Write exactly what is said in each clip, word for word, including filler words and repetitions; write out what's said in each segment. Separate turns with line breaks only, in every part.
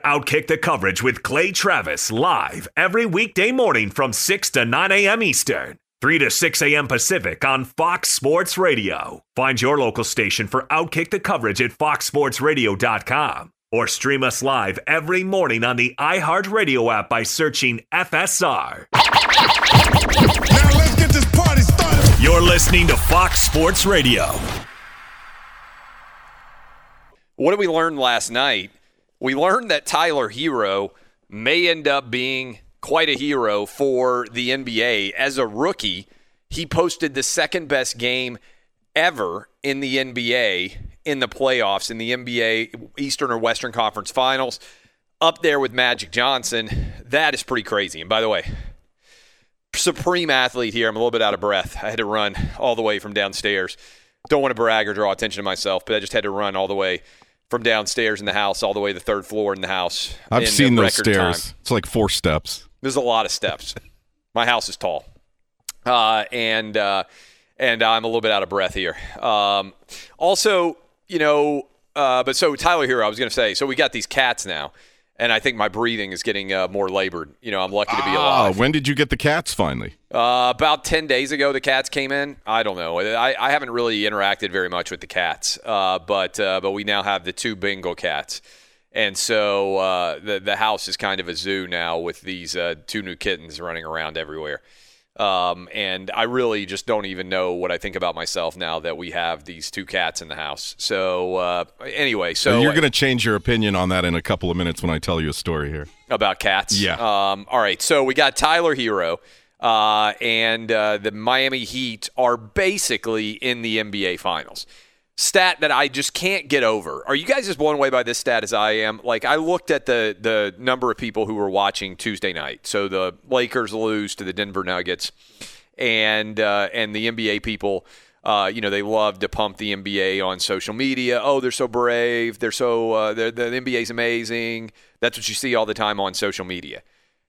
Outkick the Coverage with Clay Travis live every weekday morning from six to nine a.m. Eastern, three to six a.m. Pacific on Fox Sports Radio. Find your local station for Outkick the Coverage at fox sports radio dot com or stream us live every morning on the iHeartRadio app by searching F S R.
Now let's get this party started.
You're listening to Fox Sports Radio.
What did we learn last night? We learned that Tyler Herro may end up being quite a hero for the N B A. As a rookie, he posted the second best game ever in the N B A in the playoffs, in the N B A Eastern or Western Conference Finals, up there with Magic Johnson. That is pretty crazy. And by the way, supreme athlete here. I'm a little bit out of breath. I had to run all the way from downstairs. Don't want to brag or draw attention to myself, but I just had to run all the way from downstairs in the house all the way to the third floor in the house.
I've seen those stairs.
Time.
It's like four steps.
There's a lot of steps. My house is tall. Uh, and uh, and I'm a little bit out of breath here. Um, also, you know, uh, but so Tyler Herro, I was going to say, so we got these cats now, and I think my breathing is getting uh, more labored. You know, I'm lucky to be alive.
Oh, when did you get the cats finally?
Uh, about ten days ago, the cats came in. I don't know. I, I haven't really interacted very much with the cats, uh, but uh, but we now have the two Bengal cats. And so uh, the, the house is kind of a zoo now with these uh, two new kittens running around everywhere. Um, and I really just don't even know what I think about myself now that we have these two cats in the house. So uh, anyway, so
and you're going to change your opinion on that in a couple of minutes when I tell you a story here.
About cats?
Yeah.
Um, all right, so we got Tyler Herro. Uh, and uh, the Miami Heat are basically in the N B A Finals. Stat that I just can't get over. Are you guys as blown away by this stat as I am? Like, I looked at the the number of people who were watching Tuesday night. So the Lakers lose to the Denver Nuggets, and uh, and the N B A people, uh, you know, they love to pump the N B A on social media. Oh, they're so brave. They're so uh, they're, the N B A is amazing. That's what you see all the time on social media.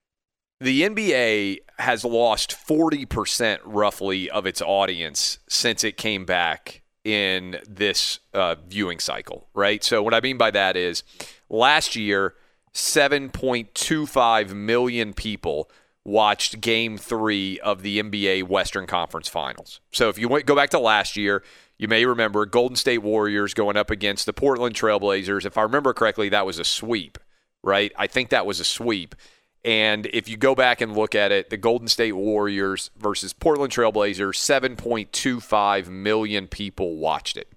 The N B A has lost forty percent roughly of its audience since it came back in this uh, viewing cycle, right? So what I mean by that is last year, seven point two five million people watched Game three of the N B A Western Conference Finals. So if you went, go back to last year, you may remember Golden State Warriors going up against the Portland Trailblazers. If I remember correctly, that was a sweep, right? I think that was a sweep. And if you go back and look at it, the Golden State Warriors versus Portland Trailblazers, seven point two five million people watched it.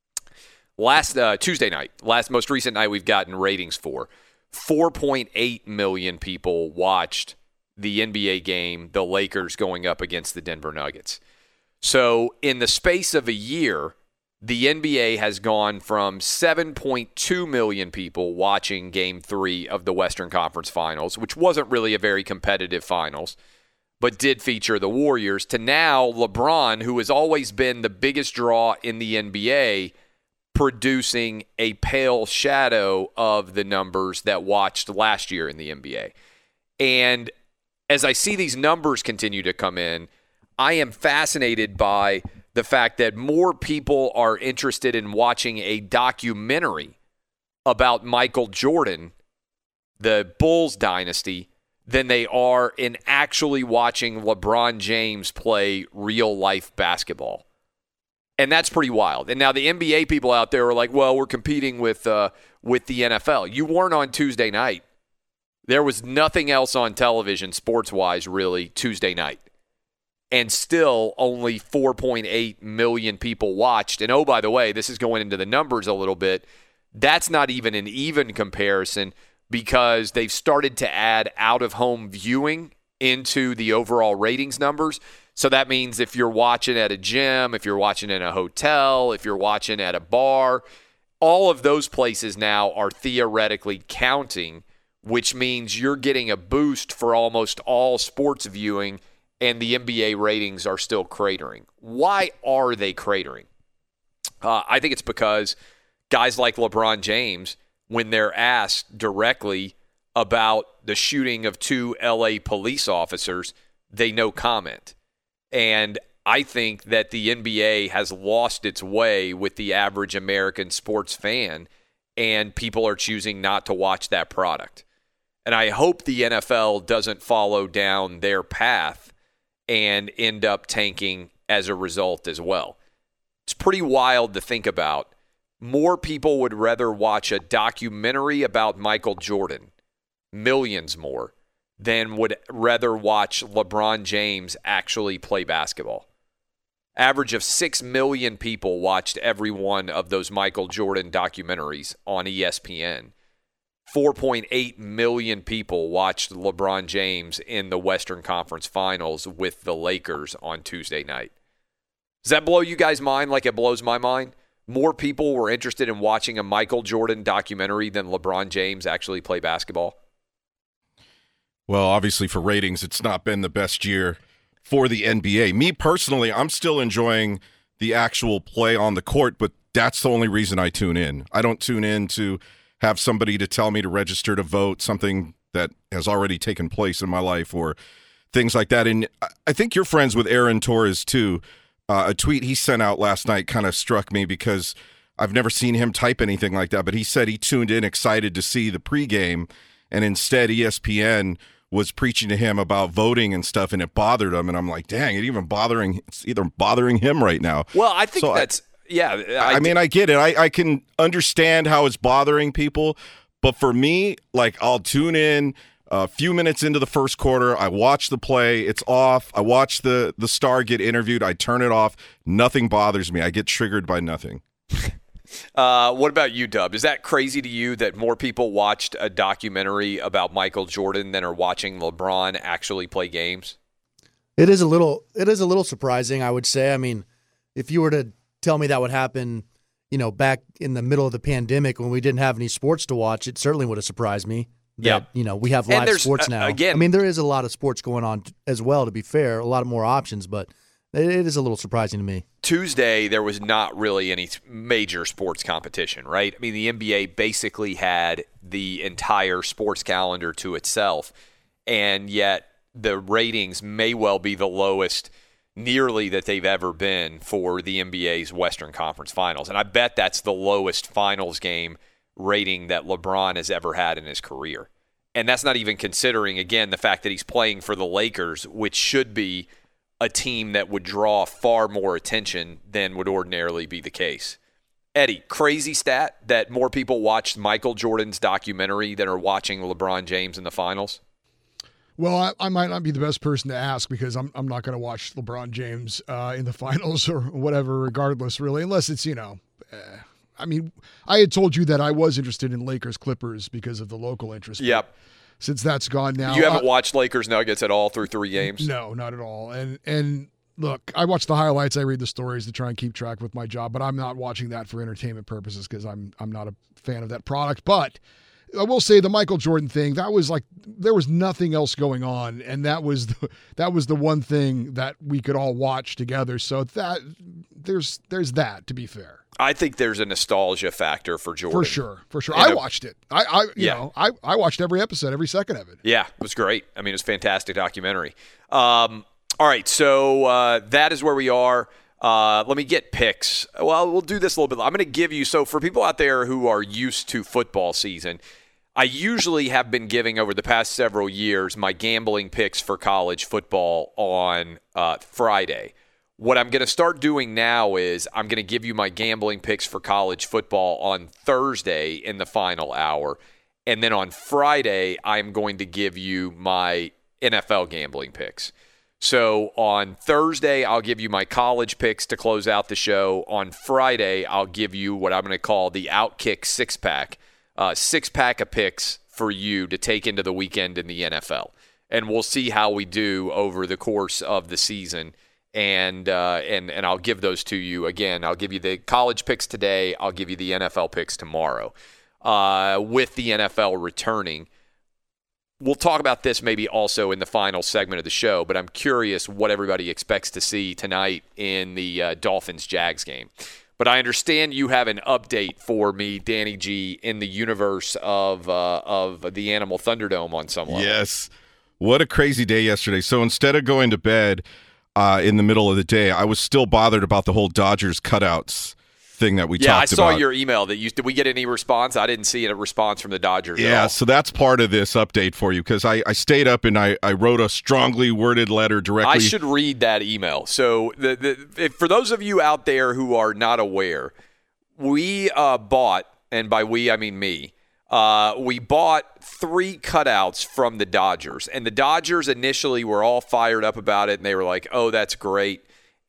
Last uh, Tuesday night, last most recent night we've gotten ratings for, four point eight million people watched the N B A game, the Lakers going up against the Denver Nuggets. So in the space of a year, the N B A has gone from seven point two million people watching Game three of the Western Conference Finals, which wasn't really a very competitive finals, but did feature the Warriors, to now LeBron, who has always been the biggest draw in the N B A, producing a pale shadow of the numbers that watched last year in the N B A. And as I see these numbers continue to come in, I am fascinated by the fact that more people are interested in watching a documentary about Michael Jordan, the Bulls dynasty, than they are in actually watching LeBron James play real-life basketball. And that's pretty wild. And now the N B A people out there are like, well, we're competing with uh, with the N F L. You weren't on Tuesday night. There was nothing else on television, sports-wise, really, Tuesday night. And still only four point eight million people watched. And oh, by the way, this is going into the numbers a little bit. That's not even an even comparison because they've started to add out-of-home viewing into the overall ratings numbers. So that means if you're watching at a gym, if you're watching in a hotel, if you're watching at a bar, all of those places now are theoretically counting, which means you're getting a boost for almost all sports viewing, and the N B A ratings are still cratering. Why are they cratering? Uh, I think it's because guys like LeBron James, when they're asked directly about the shooting of two L A police officers, they no comment. And I think that the N B A has lost its way with the average American sports fan, and people are choosing not to watch that product. And I hope the N F L doesn't follow down their path and end up tanking as a result as well. It's pretty wild to think about. More people would rather watch a documentary about Michael Jordan, millions more, than would rather watch LeBron James actually play basketball. Average of six million people watched every one of those Michael Jordan documentaries on E S P N. four point eight million people watched LeBron James in the Western Conference Finals with the Lakers on Tuesday night. Does that blow you guys' mind like it blows my mind? More people were interested in watching a Michael Jordan documentary than LeBron James actually play basketball?
Well, obviously for ratings, it's not been the best year for the N B A. Me personally, I'm still enjoying the actual play on the court, but that's the only reason I tune in. I don't tune in to have somebody to tell me to register to vote, something that has already taken place in my life or things like that. And I think you're friends with Aaron Torres too. Uh, a tweet he sent out last night kind of struck me because I've never seen him type anything like that, but he said he tuned in excited to see the pregame, and instead E S P N was preaching to him about voting and stuff, and it bothered him. And I'm like, dang, it even bothering, it's either bothering him right now.
Well, I think
so
that's,
I,
yeah.
I, I mean, I get it. I, I can understand how it's bothering people, but for me, like, I'll tune in a few minutes into the first quarter. I watch the play. It's off. I watch the, the star get interviewed. I turn it off. Nothing bothers me. I get triggered by nothing.
Uh, what about you, Dub? Is that crazy to you that more people watched a documentary about Michael Jordan than are watching LeBron actually play games?
It is a little it is a little surprising, I would say. I mean, if you were to tell me that would happen, you know, back in the middle of the pandemic when we didn't have any sports to watch, it certainly would have surprised me. That,
yeah.
You know, we have live sports now.
Uh, again,
I mean, there is a lot of sports going on as well, to be fair, a lot more options, but it is a little surprising to me.
Tuesday, there was not really any major sports competition, right? I mean, the N B A basically had the entire sports calendar to itself, and yet the ratings may well be the lowest nearly that they've ever been for the N B A's Western Conference Finals. And I bet that's the lowest finals game rating that LeBron has ever had in his career. And that's not even considering, again, the fact that he's playing for the Lakers, which should be a team that would draw far more attention than would ordinarily be the case. Eddie, crazy stat that more people watched Michael Jordan's documentary than are watching LeBron James in the finals?
Well, I, I might not be the best person to ask because I'm I'm not going to watch LeBron James uh, in the finals or whatever, regardless, really, unless it's, you know, uh, I mean, I had told you that I was interested in Lakers Clippers because of the local interest.
Yep.
Since that's gone now.
You haven't
uh,
watched Lakers Nuggets at all through three games?
No, not at all. And and look, I watch the highlights, I read the stories to try and keep track with my job, but I'm not watching that for entertainment purposes because I'm I'm not a fan of that product. But I will say the Michael Jordan thing, that was like there was nothing else going on, and that was the, that was the one thing that we could all watch together. So that there's there's that, to be fair.
I think there's a nostalgia factor for Jordan.
For sure, for sure.
And
I
a,
watched it. I, I you
yeah.
know, I, I watched every episode, every second of it.
Yeah, it was great. I mean, it was a fantastic documentary. Um, all right, so uh, that is where we are. Uh, let me get picks. Well, we'll do this a little bit. I'm going to give you, so for people out there who are used to football season, I usually have been giving over the past several years my gambling picks for college football on uh, Friday. What I'm going to start doing now is I'm going to give you my gambling picks for college football on Thursday in the final hour. And then on Friday, I'm going to give you my N F L gambling picks. So on Thursday, I'll give you my college picks to close out the show. On Friday, I'll give you what I'm going to call the Outkick six-pack. Uh, six-pack of picks for you to take into the weekend in the N F L. And we'll see how we do over the course of the season. And uh, and and I'll give those to you again. I'll give you the college picks today. I'll give you the N F L picks tomorrow. Uh, with the N F L returning, we'll talk about this maybe also in the final segment of the show. But I'm curious what everybody expects to see tonight in the uh, Dolphins-Jags game. But I understand you have an update for me, Danny G, in the universe of uh, of the Animal Thunderdome on some level.
Yes, what a crazy day yesterday. So instead of going to bed Uh, in the middle of the day, I was still bothered about the whole Dodgers cutouts thing that we
yeah,
talked
about. Yeah, I saw
about.
your email. That you, did we get any response? I didn't see a response from the Dodgers
Yeah,
at all.
so that's part of this update for you because I, I stayed up and I, I wrote a strongly worded letter directly.
I should read that email. So the, the if, for those of you out there who are not aware, we uh, bought, and by we I mean me, uh, we bought three cutouts from the Dodgers. And the Dodgers initially were all fired up about it, and they were like, oh, that's great.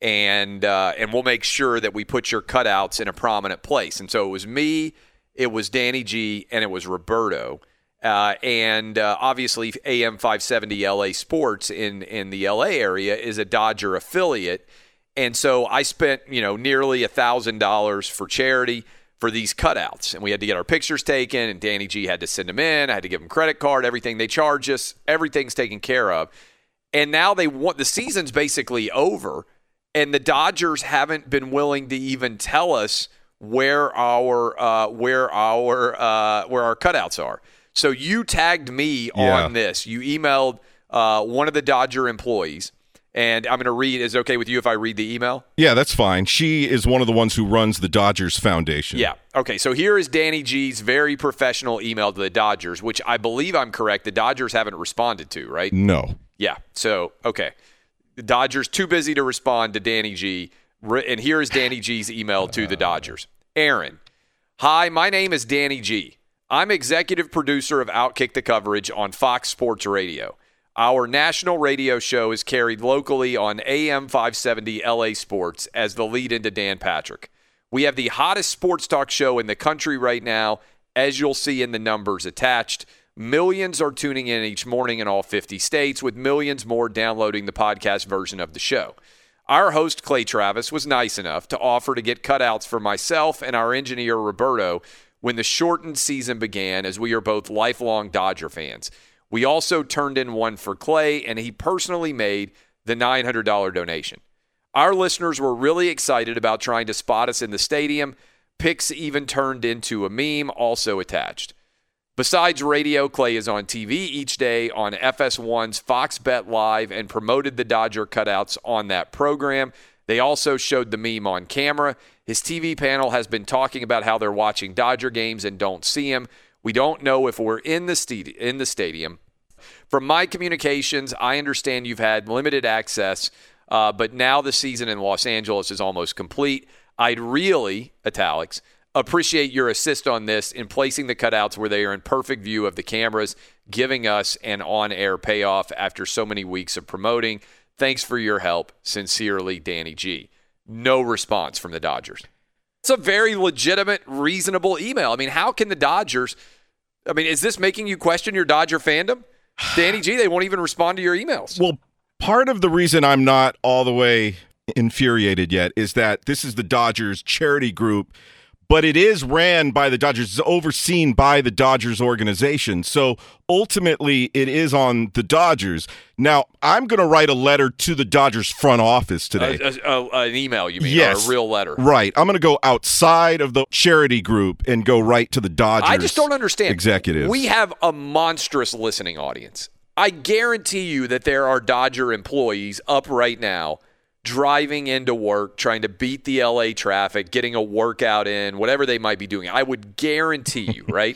And uh, and we'll make sure that we put your cutouts in a prominent place. And so it was me, it was Danny G, and it was Roberto. Uh, and uh, obviously A M five seventy L A Sports in, in the L A area is a Dodger affiliate. And so I spent, you know, nearly one thousand dollars for charity for these cutouts. And we had to get our pictures taken, and Danny G had to send them in. I had to give him credit card, everything. They charge us. Everything's taken care of. And now they want the season's basically over. And the Dodgers haven't been willing to even tell us where our uh, where our uh, where our cutouts are. So you tagged me
yeah.
on this. You emailed uh, one of the Dodger employees, and I'm going to read. Is it okay with you if I read the email?
Yeah, that's fine. She is one of the ones who runs the Dodgers Foundation.
Yeah. Okay. So here is Danny G's very professional email to the Dodgers, which I believe I'm correct. The Dodgers haven't responded to, right?
No.
Yeah. So okay. The Dodgers too busy to respond to Danny G. And here is Danny G's email to the Dodgers. Aaron, hi, my name is Danny G. I'm executive producer of Outkick the Coverage on Fox Sports Radio. Our national radio show is carried locally on A M five seventy L A Sports as the lead-in to Dan Patrick. We have the hottest sports talk show in the country right now, as you'll see in the numbers attached. Millions are tuning in each morning in all fifty states, with millions more downloading the podcast version of the show. Our host, Clay Travis, was nice enough to offer to get cutouts for myself and our engineer, Roberto, when the shortened season began, as we are both lifelong Dodger fans. We also turned in one for Clay, and he personally made the nine hundred dollars donation. Our listeners were really excited about trying to spot us in the stadium. Pics even turned into a meme, also attached. Besides radio, Clay is on T V each day on F S one's Fox Bet Live and promoted the Dodger cutouts on that program. They also showed the meme on camera. His T V panel has been talking about how they're watching Dodger games and don't see him. We don't know if we're in the, st- in the stadium. From my communications, I understand you've had limited access, uh, but now the season in Los Angeles is almost complete. I'd really, italics, appreciate your assist on this in placing the cutouts where they are in perfect view of the cameras, giving us an on-air payoff after so many weeks of promoting. Thanks for your help. Sincerely, Danny G. No response from the Dodgers. It's a very legitimate, reasonable email. I mean, how can the Dodgers – I mean, is this making you question your Dodger fandom? Danny G, they won't even respond to your emails.
Well, part of the reason I'm not all the way infuriated yet is that this is the Dodgers charity group, but it is ran by the Dodgers, it's overseen by the Dodgers organization. So ultimately, it is on the Dodgers. Now, I'm going to write a letter to the Dodgers front office today.
Uh, uh, uh, an email, you mean,
yes,
or a real letter.
Right. I'm going to go outside of the charity group and go right to the Dodgers.
I just don't understand.
Executives.
We have a monstrous listening audience. I guarantee you that there are Dodger employees up right now driving into work, trying to beat the L A traffic, getting a workout in, whatever they might be doing. I would guarantee you, right?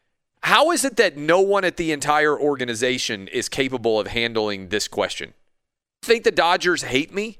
How is it that no one at the entire organization is capable of handling this question? Think the Dodgers hate me?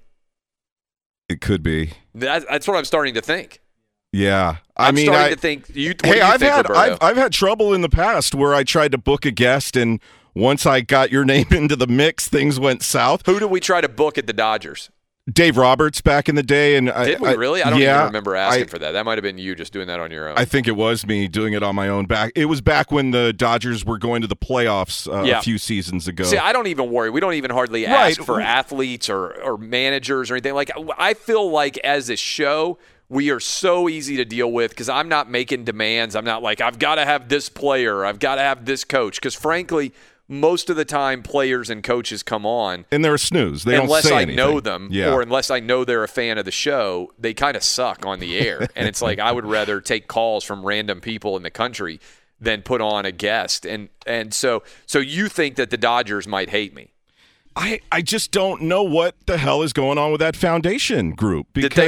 It could be.
That, that's what I'm starting to think.
Yeah. I
I'm
mean,
starting
I,
to think. You, what
hey,
do you
I've
think,
had
Roberto?
I've, I've had trouble in the past where I tried to book a guest, and once I got your name into the mix, things went south.
Who did we try to book at the Dodgers?
Dave Roberts back in the day, and
Did
I,
we
I,
really? I don't
yeah,
even remember asking
I,
for that. That might have been you just doing that on your own.
I think it was me doing it on my own. Back, it was back when the Dodgers were going to the playoffs uh,
Yeah.
a few seasons ago.
See, I don't even worry. We don't even hardly
Right.
ask for athletes or, or managers or anything. Like, I feel like as a show, we are so easy to deal with because I'm not making demands. I'm not like, I've got to have this player. I've got to have this coach. Because frankly, most of the time players and coaches come on.
And they're a snooze. They
unless
don't say
I
anything.
know them
yeah.
or unless I know they're a fan of the show, they kind of suck on the air. And it's like I would rather take calls from random people in the country than put on a guest. And and so so you think that the Dodgers might hate me.
I, I just don't know what the hell is going on with that foundation group. Because
That they would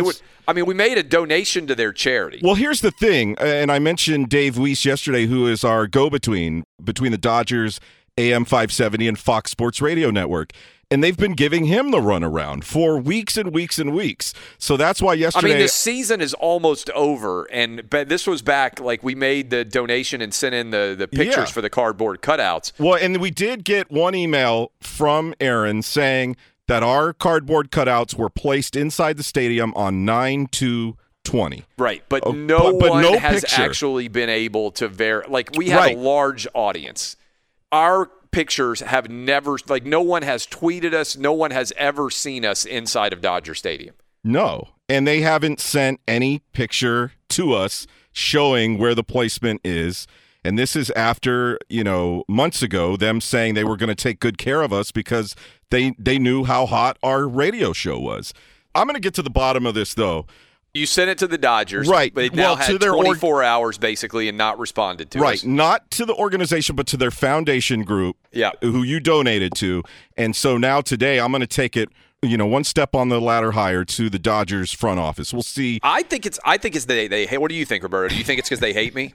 I mean, we made a donation to their charity.
Well, here's the thing, and I mentioned Dave Weiss yesterday, who is our go-between between the Dodgers, A M five seventy, and Fox Sports Radio Network. And they've been giving him the runaround for weeks and weeks and weeks. So that's why yesterday...
I mean, the season is almost over, and but this was back, like, we made the donation and sent in the, the pictures
Yeah.
for the cardboard cutouts.
Well, and we did get one email from Aaron saying that our cardboard cutouts were placed inside the stadium on nine two twenty.
Right, but
Oh,
no
but- but
one
no
has
picture.
actually been able to ver. Like, we have
Right.
a large audience. Our pictures have never, like, no one has tweeted us. No one has ever seen us inside of Dodger Stadium.
No. And they haven't sent any picture to us showing where the placement is. And this is after, you know, months ago, them saying they were going to take good care of us because they they knew how hot our radio show was. I'm going to get to the bottom of this, though.
You sent it to the Dodgers,
Right.
But they now
Well,
had
to their org-
twenty-four hours basically and not responded to
Right.
us.
Not to the organization, but to their foundation group
Yeah.
who you donated to. And so now today I'm going to take it, you know, one step on the ladder higher to the Dodgers front office. We'll see.
I think it's. I think it's they. They. Hey, what do you think, Roberto? Do you think it's because they hate me?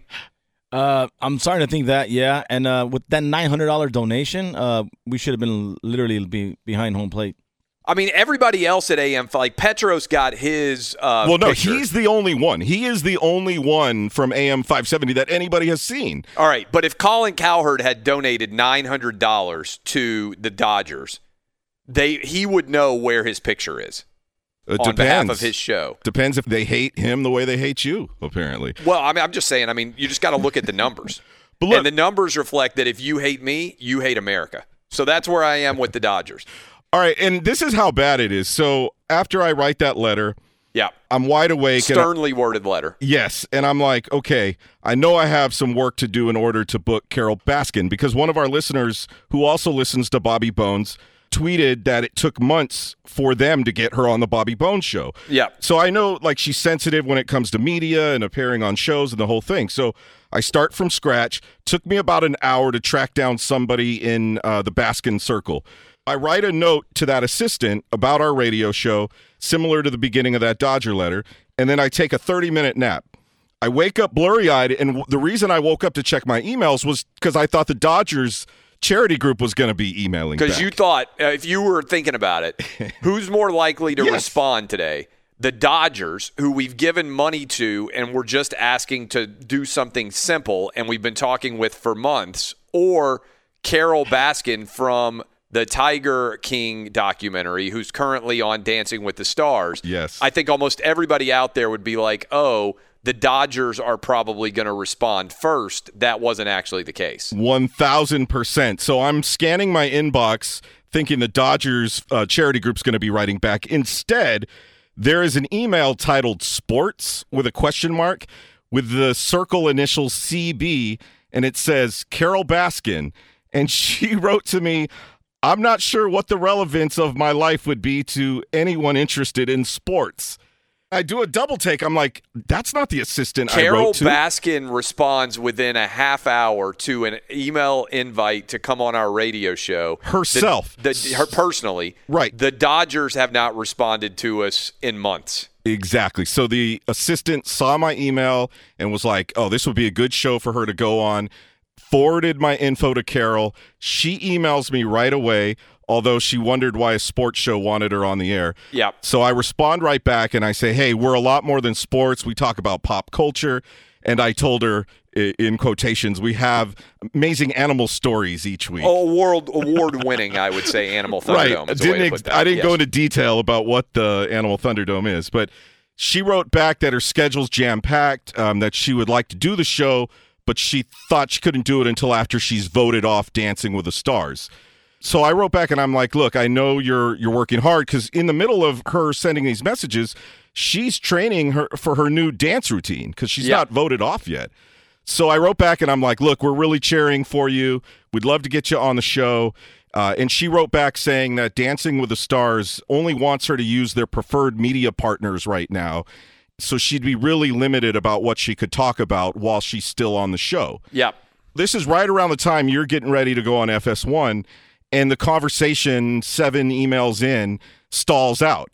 Uh, I'm starting to think that, yeah. And uh, with that nine hundred dollars donation, uh, we should have been literally be behind home plate.
I mean, everybody else at A M, like Petros got his. Uh,
Well, no,
picture.
he's the only one. He is the only one from A M five seventy that anybody has seen.
All right, but if Colin Cowherd had donated nine hundred dollars to the Dodgers, they he would know where his picture is
It
on
depends.
behalf of his show.
Depends if they hate him the way they hate you, apparently.
Well, I mean, I'm just saying. I mean, you just got to look at the numbers,
But look-
and the numbers reflect that if you hate me, you hate America. So that's where I am with the Dodgers.
All right, and this is how bad it is. So after I write that letter,
Yeah,
I'm wide awake. and I-
sternly worded letter.
Yes, and I'm like, okay, I know I have some work to do in order to book Carol Baskin because one of our listeners who also listens to Bobby Bones tweeted that it took months for them to get her on the Bobby Bones show.
Yeah.
So I know like she's sensitive when it comes to media and appearing on shows and the whole thing. So I start from scratch. Took me about an hour to track down somebody in uh, the Baskin circle. I write a note to that assistant about our radio show, similar to the beginning of that Dodger letter, and then I take a thirty-minute nap. I wake up blurry-eyed, and w- the reason I woke up to check my emails was because I thought the Dodgers charity group was going to be emailing
Because
back.
you thought, uh, if you were thinking about it, who's more likely to
Yes.
respond today? The Dodgers, who we've given money to and we're just asking to do something simple and we've been talking with for months, or Carol Baskin from the Tiger King documentary, who's currently on Dancing with the Stars.
Yes.
I think almost everybody out there would be like, oh, the Dodgers are probably going to respond first. That wasn't actually the case.
one thousand percent. So I'm scanning my inbox thinking the Dodgers uh, charity group's going to be writing back. Instead, there is an email titled Sports with a question mark with the circle initial C B, and it says Carol Baskin. And she wrote to me, I'm not sure what the relevance of my life would be to anyone interested in sports. I do a double take. I'm like, that's not the assistant I
Carol
wrote to.
Baskin responds within a half hour to an email invite to come on our radio show.
Herself.
The, the, her personally.
Right.
The Dodgers have not responded to us in months.
Exactly. So the assistant saw my email and was like, oh, this would be a good show for her to go on. Forwarded my info to Carol. She emails me right away, although she wondered why a sports show wanted her on the air.
Yep.
So I respond right back and I say, hey, we're a lot more than sports. We talk about pop culture. And I told her, i- in quotations, we have amazing animal stories each week.
Oh, world award winning, I would say, Animal Thunderdome.
Right.
Is a way
Didn't
to
ex-
put that.
I didn't
Yes.
go into detail about what the Animal Thunderdome is, but she wrote back that her schedule's jam-packed, um, that she would like to do the show, but she thought she couldn't do it until after she's voted off Dancing with the Stars. So I wrote back and I'm like, look, I know you're you're working hard because in the middle of her sending these messages, she's training her for her new dance routine because she's
Yeah.
not voted off yet. So I wrote back and I'm like, look, we're really cheering for you. We'd love to get you on the show. Uh, and she wrote back saying that Dancing with the Stars only wants her to use their preferred media partners right now. So she'd be really limited about what she could talk about while she's still on the show.
Yep.
This is right around the time you're getting ready to go on F S one, and the conversation seven emails in stalls out.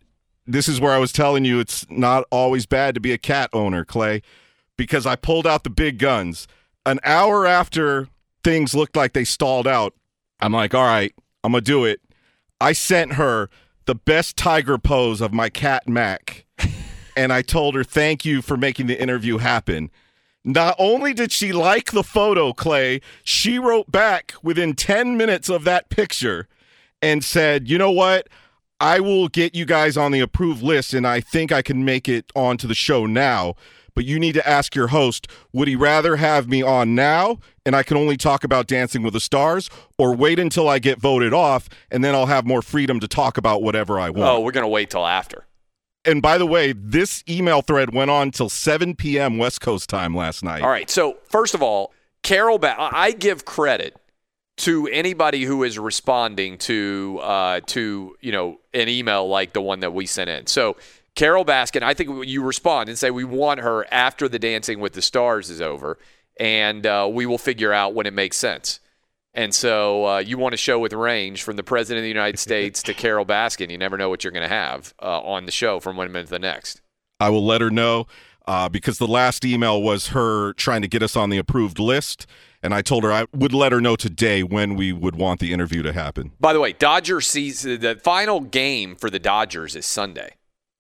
this is where I was telling you it's not always bad to be a cat owner, Clay, because I pulled out the big guns. An hour after things looked like they stalled out, I'm like, all right, I'm going to do it. I sent her the best tiger pose of my cat, Mac, and I told her, thank you for making the interview happen. Not only did she like the photo, Clay, she wrote back within ten minutes of that picture and said, you know what? I will get you guys on the approved list, and I think I can make it onto the show now. But you need to ask your host, would he rather have me on now and I can only talk about Dancing with the Stars, or wait until I get voted off and then I'll have more freedom to talk about whatever I want?
Oh, we're going to wait till after.
And by the way, this email thread went on till seven p.m. West Coast time last night.
All right. So, first of all, Carol, ba- I give credit to anybody who is responding to, uh, to you know, an email like the one that we sent in. So, Carol Baskin, I think you respond and say we want her after the Dancing with the Stars is over, and uh, we will figure out when it makes sense. And so uh, you want a show with range from the President of the United States to Carol Baskin. You never know what you're going to have uh, on the show from one minute to the next.
I will let her know uh, because the last email was her trying to get us on the approved list, and I told her I would let her know today when we would want the interview to happen.
By the way, Dodger season, the final game for the Dodgers is Sunday.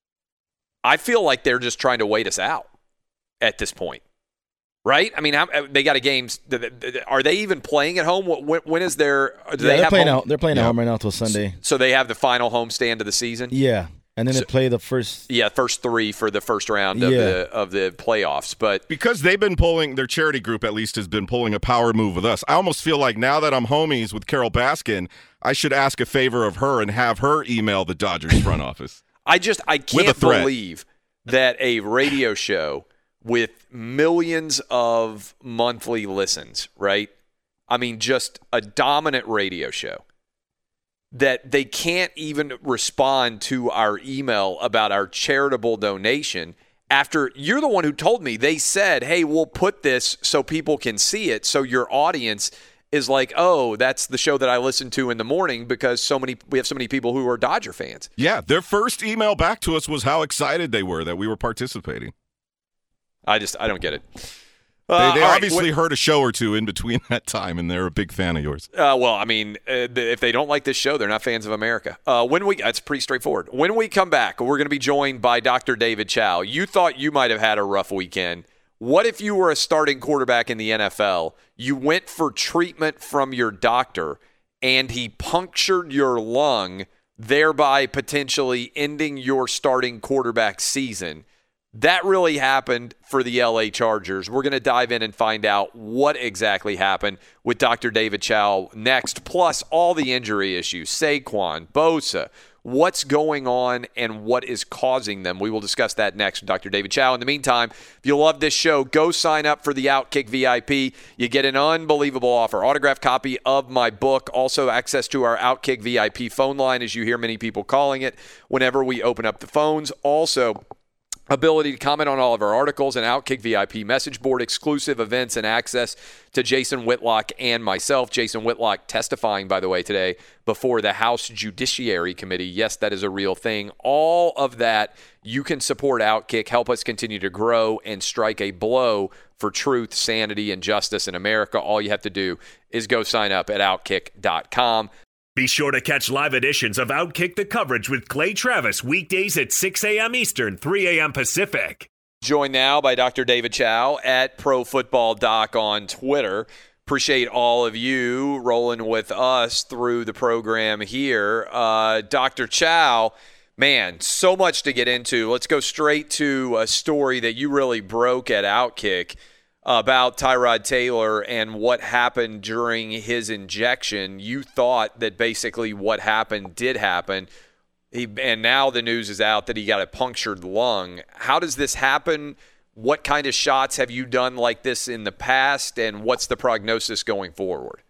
I feel like they're just trying to wait us out at this point. Right? I mean, how, they got a game. Are they even playing at home? When, when is their? Do
yeah,
they
they're
have
playing
home?
out. They're playing
yeah.
at home right now until Sunday.
So they have the final homestand of the season.
Yeah, and then
so,
they play the first.
Yeah, first three for the first round of
yeah.
the of the playoffs. But
because they've been pulling, their charity group at least has been pulling a power move with us. I almost feel like now that I'm homies with Carol Baskin, I should ask a favor of her and have her email the Dodgers front office.
I just I can't believe that a radio show with millions of monthly listens, right? I mean, just a dominant radio show, that they can't even respond to our email about our charitable donation after you're the one who told me. They said, hey, we'll put this so people can see it, so your audience is like, oh, that's the show that I listen to in the morning because so many we have so many people who are Dodger fans.
Yeah, their first email back to us was how excited they were that we were participating.
I just, I don't get it. Uh,
they they obviously
right.
heard a show or two in between that time, and they're a big fan of yours.
Uh, well, I mean, uh, if they don't like this show, they're not fans of America. Uh, when we, that's pretty straightforward. When we come back, we're going to be joined by Doctor David Chao. You thought you might have had a rough weekend. What if you were a starting quarterback in the N F L? You went for treatment from your doctor, and he punctured your lung, thereby potentially ending your starting quarterback season. That really happened for the L A Chargers. We're going to dive in and find out what exactly happened with Doctor David Chao next, plus all the injury issues, Saquon, Bosa, what's going on and what is causing them. We will discuss that next with Doctor David Chao. In the meantime, if you love this show, go sign up for the Outkick V I P. You get an unbelievable offer. Autographed copy of my book. Also access to our Outkick V I P phone line, as you hear many people calling it whenever we open up the phones. Also, ability to comment on all of our articles, and Outkick V I P message board, exclusive events, and access to Jason Whitlock and myself. Jason Whitlock testifying, by the way, today before the House Judiciary Committee. Yes, that is a real thing. All of that, you can support Outkick, help us continue to grow and strike a blow for truth, sanity, and justice in America. All you have to do is go sign up at outkick dot com.
Be sure to catch live editions of Outkick the Coverage with Clay Travis weekdays at six a.m. Eastern, three a.m. Pacific.
Joined now by Doctor David Chao at Pro Football Doc on Twitter. Appreciate all of you rolling with us through the program here. Uh, Doctor Chao, man, so much to get into. Let's go straight to a story that you really broke at Outkick about Tyrod Taylor and what happened during his injection. You thought that basically what happened did happen. He, and now the news is out that he got a punctured lung. How does this happen? What kind of shots have you done like this in the past, and what's the prognosis going forward?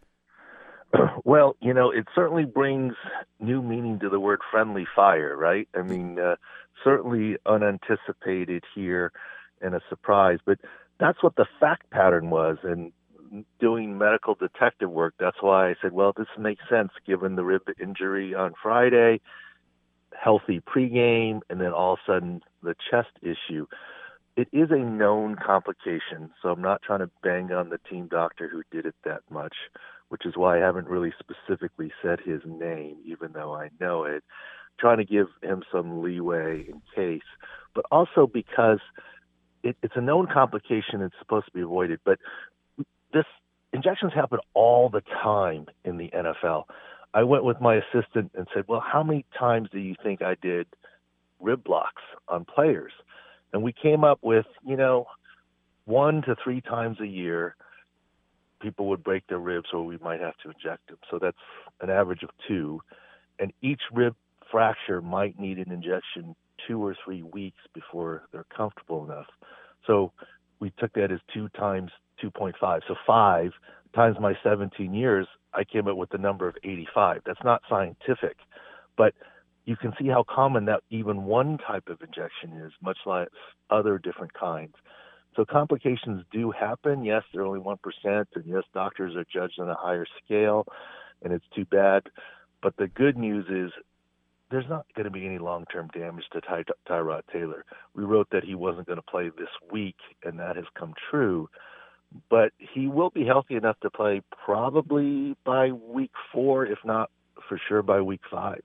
Well, you know, it certainly brings new meaning to the word friendly fire, right? I mean, uh, certainly unanticipated here and a surprise, but that's what the fact pattern was. And doing medical detective work, that's why I said, well, this makes sense given the rib injury on Friday. healthy pregame, and then all of a sudden the chest issue. It is a known complication, so I'm not trying to bang on the team doctor who did it that much, which is why I haven't really specifically said his name, even though I know it, trying to give him some leeway in case, but also because it, it's a known complication. It's supposed to be avoided, but this injections happen all the time in the N F L. I went with my assistant and said, well, how many times do you think I did rib blocks on players? And we came up with, you know, one to three times a year, people would break their ribs or we might have to inject them. So that's an average of two. And each rib fracture might need an injection two or three weeks before they're comfortable enough. So we took that as two times two point five. So five times my seventeen years, I came up with the number of eighty-five. That's not scientific, but you can see how common that even one type of injection is, much like other different kinds. So complications do happen. Yes, they're only one percent, and yes, doctors are judged on a higher scale, and it's too bad. But the good news is there's not going to be any long-term damage to Ty- Tyrod Taylor. We wrote that he wasn't going to play this week, and that has come true. But he will be healthy enough to play probably by week four, if not for sure by week five.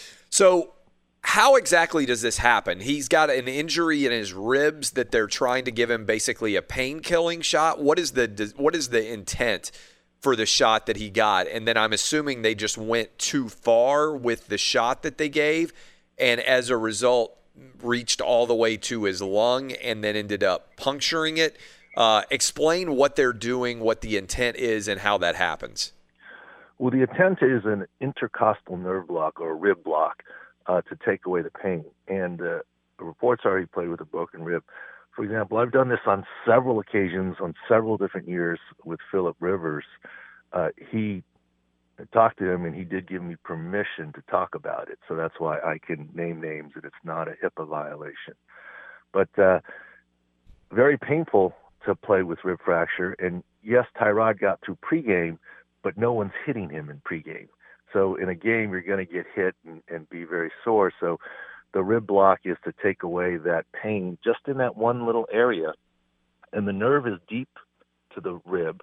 So how exactly does this happen? He's got an injury in his ribs that they're trying to give him basically a pain-killing shot. What is the what is the intent for the shot that he got? And then I'm assuming they just went too far with the shot that they gave, and as a result reached all the way to his lung and then ended up puncturing it. Uh, explain what they're doing, what the intent is, and how that happens.
Well, the intent is an intercostal nerve block or a rib block uh, to take away the pain. And uh, the reports are he played with a broken rib. For example, I've done this on several occasions, on several different years with Phillip Rivers. Uh, he I talked to him, and he did give me permission to talk about it. So that's why I can name names, and it's not a HIPAA violation. But uh, very painful to play with rib fracture. And yes, Tyrod got through pregame, but no one's hitting him in pregame. So in a game, you're going to get hit and, and be very sore. So the rib block is to take away that pain just in that one little area. And the nerve is deep to the rib,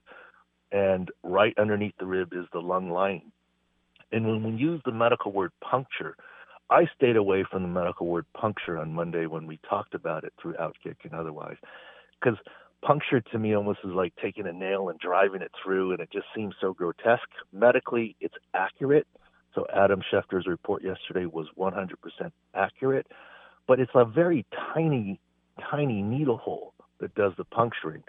and right underneath the rib is the lung lining. And when we use the medical word puncture, I stayed away from the medical word puncture on Monday when we talked about it through Outkick and otherwise, because puncture to me almost is like taking a nail and driving it through, and it just seems so grotesque. Medically, it's accurate. So Adam Schefter's report yesterday was one hundred percent accurate, but it's a very tiny, tiny needle hole that does the puncturing.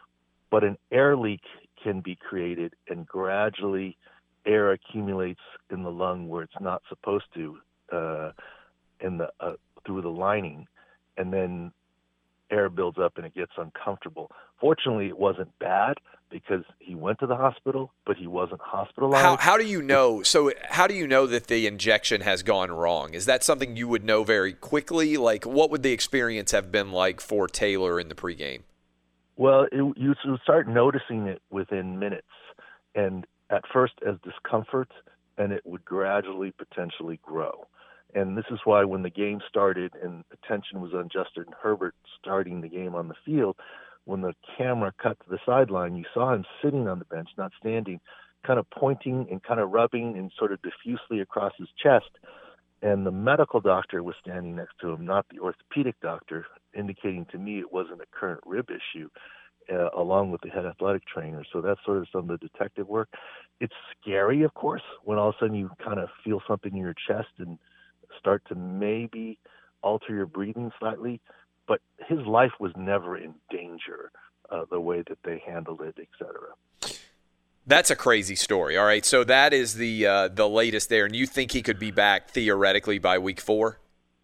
But an air leak can be created, and gradually air accumulates in the lung where it's not supposed to, uh, in the uh, through the lining, and then air builds up and it gets uncomfortable. Fortunately, it wasn't bad because he went to the hospital, but he wasn't hospitalized.
How, how do you know? So how do you know that the injection has gone wrong? Is that something you would know very quickly? Like, what would the experience have been like for Taylor in the pregame?
Well, it, you start noticing it within minutes, and at first as discomfort, and it would gradually potentially grow. And this is why when the game started and attention was on Justin Herbert starting the game on the field, when the camera cut to the sideline, you saw him sitting on the bench, not standing, kind of pointing and kind of rubbing and sort of diffusely across his chest. And the medical doctor was standing next to him, not the orthopedic doctor, indicating to me it wasn't a current rib issue, uh, along with the head athletic trainer. So that's sort of some of the detective work. It's scary, of course, when all of a sudden you kind of feel something in your chest and start to maybe alter your breathing slightly, but his life was never in danger, uh, the way that they handled it, et cetera.
That's a crazy story. All right, so that is the uh, the latest there, and you think he could be back theoretically by week four?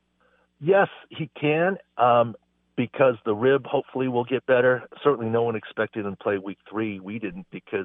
Yes, he can, um, because the rib hopefully will get better. Certainly no one expected him to play week three. We didn't, because,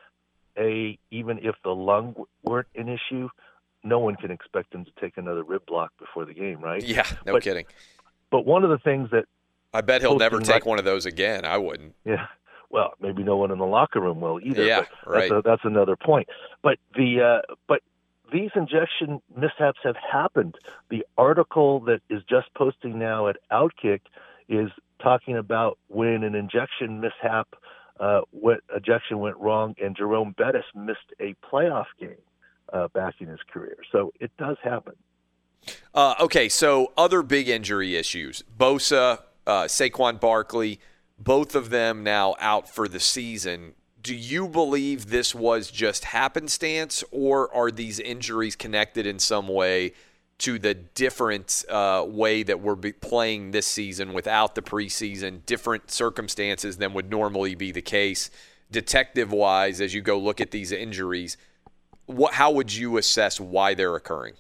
A, even if the lung weren't an issue, no one can expect him to take another rib block before the game, right?
Yeah, no
but,
kidding.
But one of the things that
I bet he'll never take
right,
one of those again. I wouldn't.
Yeah. Well, maybe no one in the locker room will either.
Yeah,
but
right.
That's, a, that's another point. But the uh, but these injection mishaps have happened. The article that is just posting now at Outkick is talking about when an injection mishap, uh, what ejection went wrong, and Jerome Bettis missed a playoff game uh, back in his career. So it does happen.
Uh, okay, so other big injury issues. Bosa, uh, Saquon Barkley, both of them now out for the season. Do you believe this was just happenstance, or are these injuries connected in some way to the different uh, way that we're be playing this season without the preseason, different circumstances than would normally be the case? Detective-wise, as you go look at these injuries, what, how would you assess why they're occurring?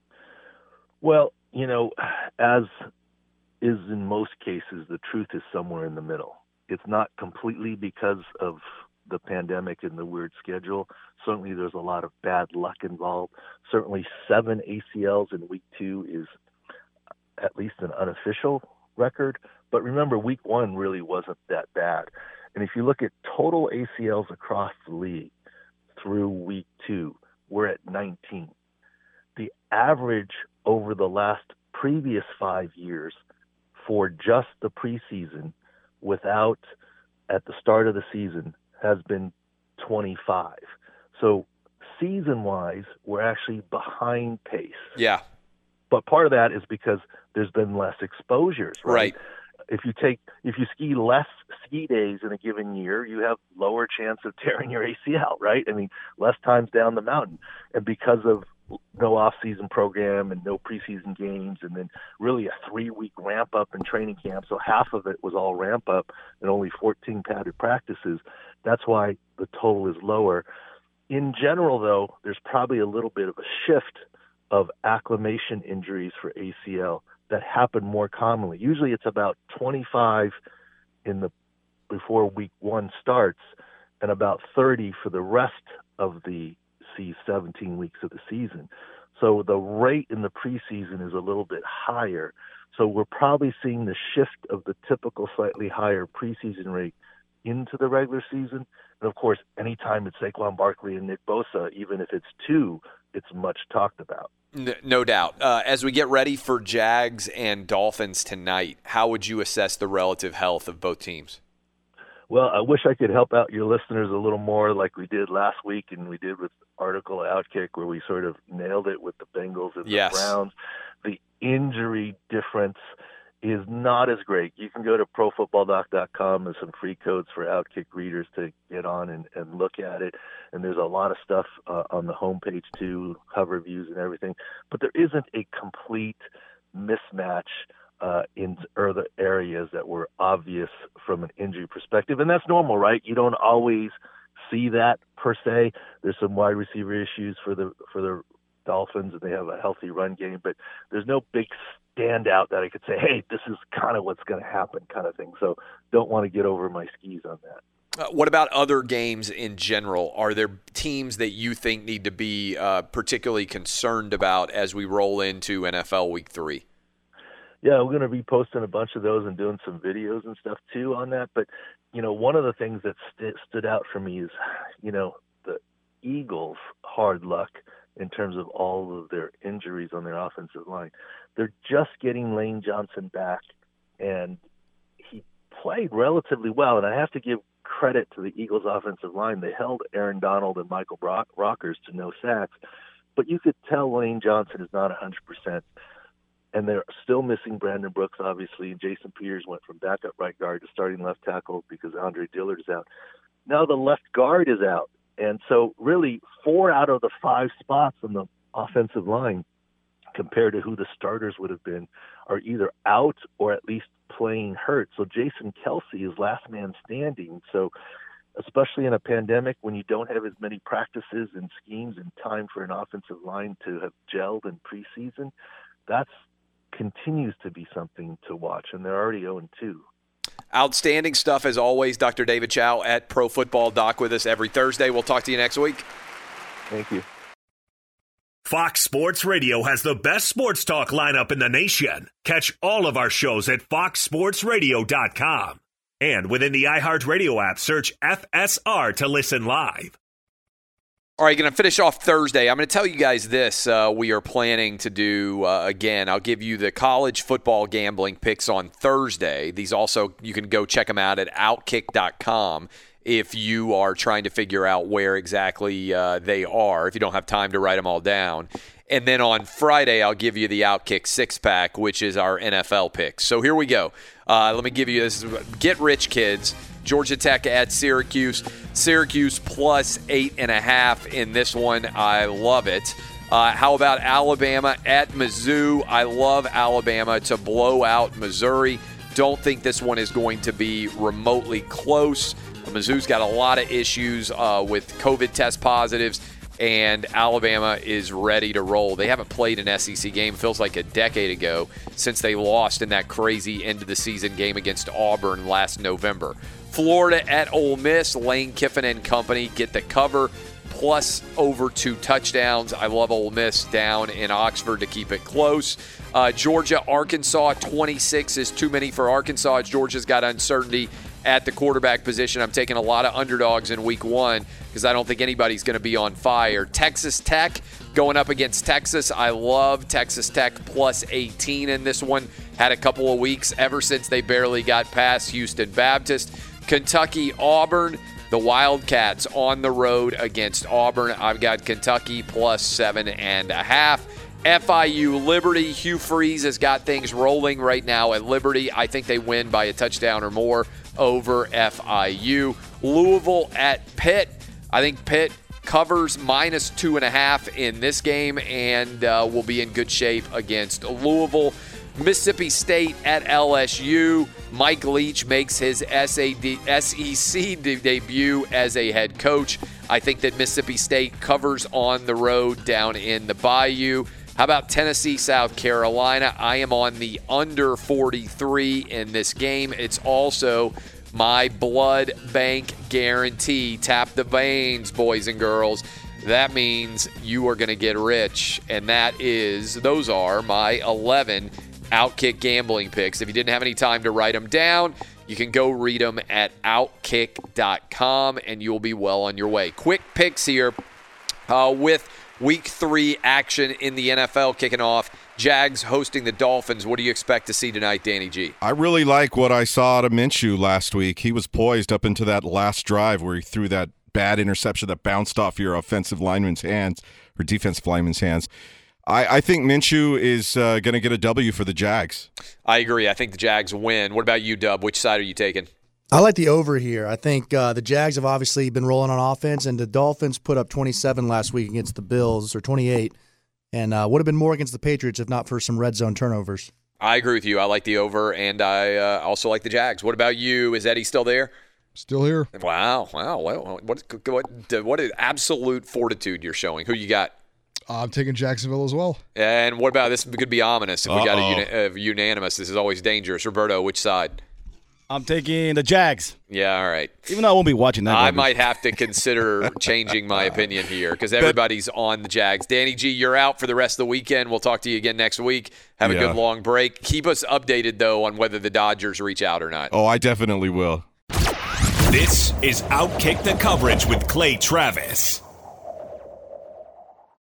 Well, you know, as is in most cases, the truth is somewhere in the middle. It's not completely because of the pandemic and the weird schedule. Certainly there's a lot of bad luck involved. Certainly seven A C Ls in week two is at least an unofficial record. But remember, week one really wasn't that bad. And if you look at total A C Ls across the league through week two, we're at nineteen. The average over the last previous five years for just the preseason without at the start of the season has been twenty-five. So season-wise, we're actually behind pace.
Yeah.
But part of that is because there's been less exposures, right?
Right.
If you take, if you ski less ski days in a given year, you have lower chance of tearing your A C L, right? I mean, less times down the mountain. And because of no off-season program and no preseason games, and then really a three-week ramp-up in training camp, so half of it was all ramp-up and only fourteen padded practices. That's why the total is lower. In general, though, there's probably a little bit of a shift of acclimation injuries for A C L that happen more commonly. Usually it's about twenty-five in the before week one starts and about thirty for the rest of the seventeen weeks of the season. So the rate in the preseason is a little bit higher. So we're probably seeing the shift of the typical slightly higher preseason rate into the regular season. And of course, anytime it's Saquon Barkley and Nick Bosa, even if it's two, it's much talked about.
No doubt. Uh, as we get ready for Jags and Dolphins tonight, how would you assess the relative health of both teams?
Well, I wish I could help out your listeners a little more like we did last week and we did with Article Outkick, where we sort of nailed it with the Bengals and
yes.
the Browns. The injury difference is not as great. You can go to pro football doc dot com and some free codes for Outkick readers to get on and, and look at it. And there's a lot of stuff uh, on the homepage too, cover views and everything. But there isn't a complete mismatch Uh, in other areas that were obvious from an injury perspective. And that's normal, right? You don't always see that per se. There's some wide receiver issues for the for the Dolphins, and they have a healthy run game, but there's no big standout that I could say, hey, this is kind of what's going to happen kind of thing. So don't want to get over my skis on that.
Uh, what about other games in general? Are there teams that you think need to be uh, particularly concerned about as we roll into N F L Week three?
Yeah, we're going to be posting a bunch of those and doing some videos and stuff too on that. But, you know, one of the things that st- stood out for me is, you know, the Eagles' hard luck in terms of all of their injuries on their offensive line. They're just getting Lane Johnson back, and he played relatively well. And I have to give credit to the Eagles' offensive line. They held Aaron Donald and Michael Brock- Rockers to no sacks. But you could tell Lane Johnson is not one hundred percent. And they're still missing Brandon Brooks, obviously. And Jason Peters went from backup right guard to starting left tackle because Andre Dillard is out. Now the left guard is out. And so really four out of the five spots on the offensive line compared to who the starters would have been are either out or at least playing hurt. So Jason Kelsey is last man standing. So especially in a pandemic when you don't have as many practices and schemes and time for an offensive line to have gelled in preseason, that's continues to be something to watch, and they're already oh and two.
Outstanding stuff as always. Doctor David Chao at Pro Football Doc with us every Thursday. We'll talk to you next week.
Thank you.
Fox Sports Radio has the best sports talk lineup in the nation. Catch all of our shows at fox sports radio dot com. And within the iHeartRadio app, search F S R to listen live.
All right, going to finish off Thursday. I'm going to tell you guys this. Uh, we are planning to do, uh, again, I'll give you the college football gambling picks on Thursday. These also, you can go check them out at outkick dot com if you are trying to figure out where exactly uh, they are, if you don't have time to write them all down. And then on Friday, I'll give you the Outkick six-pack, which is our N F L picks. So here we go. Uh, let me give you this. Get rich, kids. Georgia Tech at Syracuse. Syracuse plus eight and a half in this one. I love it. Uh, how about Alabama at Mizzou? I love Alabama to blow out Missouri. Don't think this one is going to be remotely close. Mizzou's got a lot of issues uh, with COVID test positives, and Alabama is ready to roll. They haven't played an S E C game, feels like a decade ago, since they lost in that crazy end-of-the-season game against Auburn last November. Florida at Ole Miss. Lane Kiffin and company get the cover, plus over two touchdowns. I love Ole Miss down in Oxford to keep it close. Uh, Georgia, Arkansas, twenty-six is too many for Arkansas. Georgia's got uncertainty at the quarterback position. I'm taking a lot of underdogs in week one because I don't think anybody's going to be on fire. Texas Tech going up against Texas. I love Texas Tech plus eighteen in this one. Had a couple of weeks ever since they barely got past Houston Baptist. Kentucky, Auburn. The Wildcats on the road against Auburn. I've got Kentucky plus seven and a half. F I U Liberty. Hugh Freeze has got things rolling right now at Liberty. I think they win by a touchdown or more over F I U. Louisville at Pitt. I think Pitt covers minus two and a half in this game and uh, will be in good shape against Louisville. Mississippi State at L S U. Mike Leach makes his S E C debut as a head coach. I think that Mississippi State covers on the road down in the Bayou. How about Tennessee, South Carolina? I am on the under forty-three in this game. It's also my blood bank guarantee. Tap the veins, boys and girls. That means you are going to get rich, and that is, those are my eleven Outkick gambling picks. If you didn't have any time to write them down, you can go read them at outkick dot com, and you'll be well on your way. Quick picks here uh, with Week three action in the N F L kicking off. Jags hosting the Dolphins. What do you expect to see tonight, Danny G?
I really like what I saw out of Minshew last week. He was poised up into that last drive where he threw that bad interception that bounced off your offensive lineman's hands or defensive lineman's hands. I, I think Minshew is uh, going to get a W for the Jags.
I agree. I think the Jags win. What about you, Dub? Which side are you taking?
I like the over here. I think uh, the Jags have obviously been rolling on offense, and the Dolphins put up twenty-seven last week against the Bills, or twenty-eight, and uh, would have been more against the Patriots if not for some red zone turnovers.
I agree with you. I like the over, and I uh, also like the Jags. What about you? Is Eddie still there?
Still here.
Wow. Wow. What, what, what, what an absolute fortitude you're showing. Who you got?
Uh, I'm taking Jacksonville as well.
And what about this? Could be ominous if
Uh-oh.
we got a, uni- a unanimous. This is always dangerous. Roberto, which side?
I'm taking the Jags.
Yeah, all right.
Even though I won't be watching that.
I
garbage.
might have to consider changing my opinion here because everybody's on the Jags. Danny G, you're out for the rest of the weekend. We'll talk to you again next week. Have a
Yeah.
good long break. Keep us updated, though, on whether the Dodgers reach out or not.
Oh, I definitely will.
This is Outkick the Coverage with Clay Travis.